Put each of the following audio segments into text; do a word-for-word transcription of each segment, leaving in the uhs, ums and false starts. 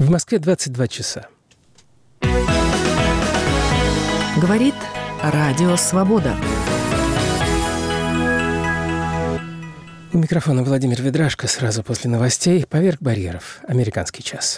В Москве двадцать два часа. Говорит Радио Свобода. У микрофона Владимир Ведрашко. Сразу после новостей «Поверх барьеров». Американский час.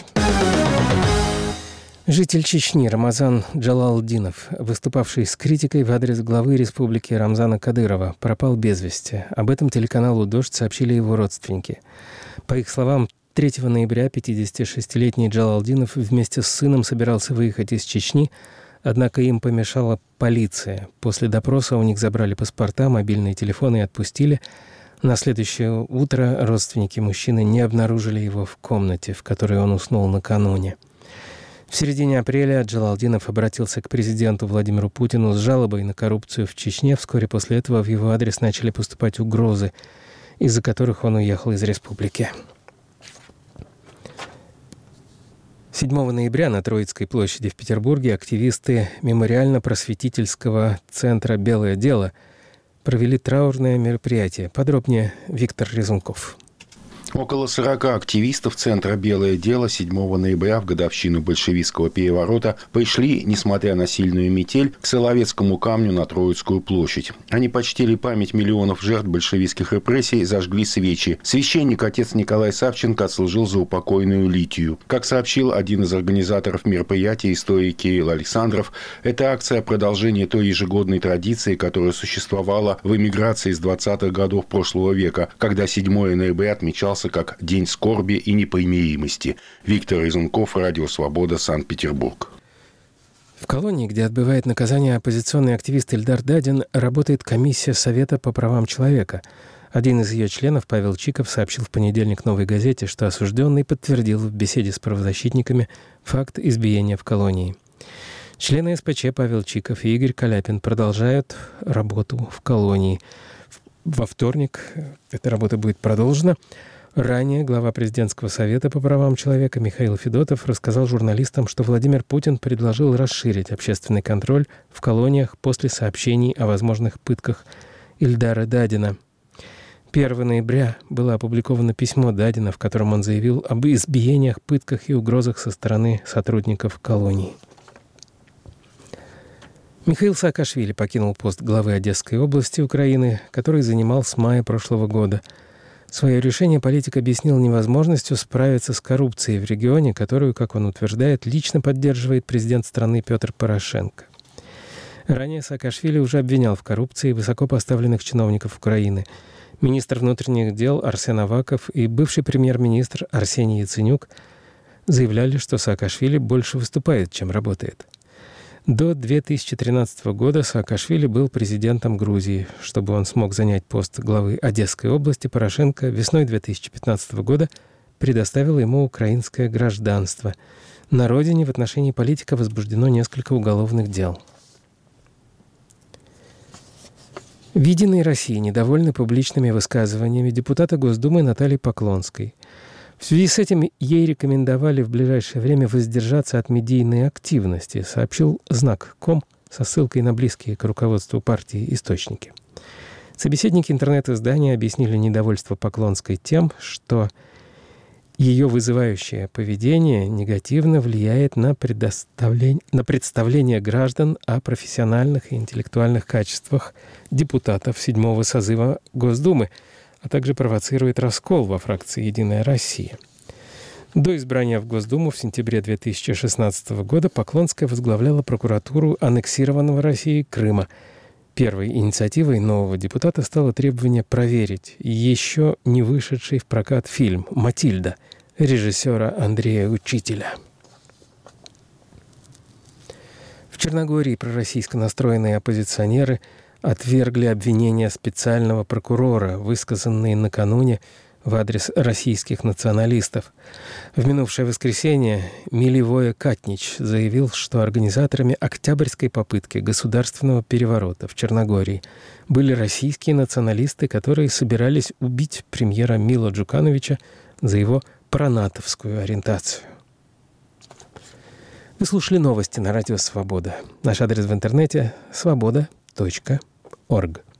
Житель Чечни Рамазан Джалалдинов, выступавший с критикой в адрес главы республики Рамзана Кадырова, пропал без вести. Об этом телеканалу «Дождь» сообщили его родственники. По их словам, третьего ноября пятидесятишестилетний Джалалдинов вместе с сыном собирался выехать из Чечни, однако им помешала полиция. После допроса у них забрали паспорта, мобильные телефоны и отпустили. На следующее утро родственники мужчины не обнаружили его в комнате, в которой он уснул накануне. В середине апреля Джалалдинов обратился к президенту Владимиру Путину с жалобой на коррупцию в Чечне. Вскоре после этого в его адрес начали поступать угрозы, из-за которых он уехал из республики. седьмого ноября на Троицкой площади в Петербурге активисты мемориально-просветительского центра «Белое дело» провели траурное мероприятие. Подробнее Виктор Резунков. Около сорока активистов Центра «Белое дело» седьмого ноября в годовщину большевистского переворота пришли, несмотря на сильную метель, к Соловецкому камню на Троицкую площадь. Они почтили память миллионов жертв большевистских репрессий, зажгли свечи. Священник отец Николай Савченко отслужил за упокойную Литию. Как сообщил один из организаторов мероприятия, историк Кирилл Александров, эта акция – продолжение той ежегодной традиции, которая существовала в эмиграции с двадцатых годов прошлого века, когда седьмого ноября отмечался как День скорби и непримиримости. Виктор Резунков, Радио Свобода, Санкт-Петербург. В колонии, где отбывает наказание оппозиционный активист Ильдар Дадин, работает комиссия Совета по правам человека. Один из ее членов, Павел Чиков, сообщил в понедельник «Новой газете», что осужденный подтвердил в беседе с правозащитниками факт избиения в колонии. Члены СПЧ Павел Чиков и Игорь Каляпин продолжают работу в колонии. Во вторник эта работа будет продолжена. Ранее глава Президентского совета по правам человека Михаил Федотов рассказал журналистам, что Владимир Путин предложил расширить общественный контроль в колониях после сообщений о возможных пытках Ильдара Дадина. первого ноября было опубликовано письмо Дадина, в котором он заявил об избиениях, пытках и угрозах со стороны сотрудников колоний. Михаил Саакашвили покинул пост главы Одесской области Украины, который занимал с мая прошлого года. Свое решение политик объяснил невозможностью справиться с коррупцией в регионе, которую, как он утверждает, лично поддерживает президент страны Петр Порошенко. Ранее Саакашвили уже обвинял в коррупции высокопоставленных чиновников Украины. Министр внутренних дел Арсен Аваков и бывший премьер-министр Арсений Яценюк заявляли, что Саакашвили больше выступает, чем работает. До две тысячи тринадцатого года Саакашвили был президентом Грузии. Чтобы он смог занять пост главы Одесской области, Порошенко весной две тысячи пятнадцатого года предоставил ему украинское гражданство. На родине в отношении политика возбуждено несколько уголовных дел. В «Единой России» недовольны публичными высказываниями депутата Госдумы Натальи Поклонской. В связи с этим ей рекомендовали в ближайшее время воздержаться от медийной активности, сообщил знак точка ком со ссылкой на близкие к руководству партии источники. Собеседники интернет-издания объяснили недовольство Поклонской тем, что ее вызывающее поведение негативно влияет на, предоставление, на представление граждан о профессиональных и интеллектуальных качествах депутатов седьмого созыва Госдумы, а также провоцирует раскол во фракции «Единая Россия». До избрания в Госдуму в сентябре две тысячи шестнадцатого года Поклонская возглавляла прокуратуру аннексированного Россией Крыма. Первой инициативой нового депутата стало требование проверить еще не вышедший в прокат фильм «Матильда» режиссера Андрея Учителя. В Черногории пророссийско настроенные оппозиционеры отвергли обвинения специального прокурора, высказанные накануне в адрес российских националистов. В минувшее воскресенье Миливоя Катнич заявил, что организаторами октябрьской попытки государственного переворота в Черногории были российские националисты, которые собирались убить премьера Мила Джукановича за его пронатовскую ориентацию. Вы слушали новости на Радио Свобода. Наш адрес в интернете – свобода точка орг.